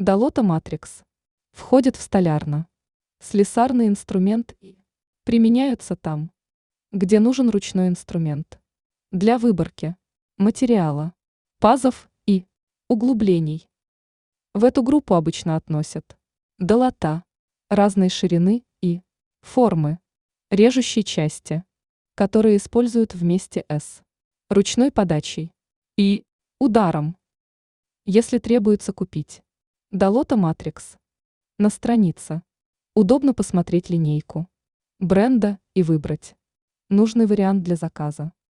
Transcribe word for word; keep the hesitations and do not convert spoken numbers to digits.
Долота Матрикс. Входит в столярно. Слесарный инструмент и применяются там, где нужен ручной инструмент. Для выборки материала, пазов и углублений. В эту группу обычно относят долота разной ширины и формы, режущей части, которые используют вместе с ручной подачей и ударом. Если требуется купить долота Матрикс на странице, удобно посмотреть линейку бренда и выбрать нужный вариант для заказа.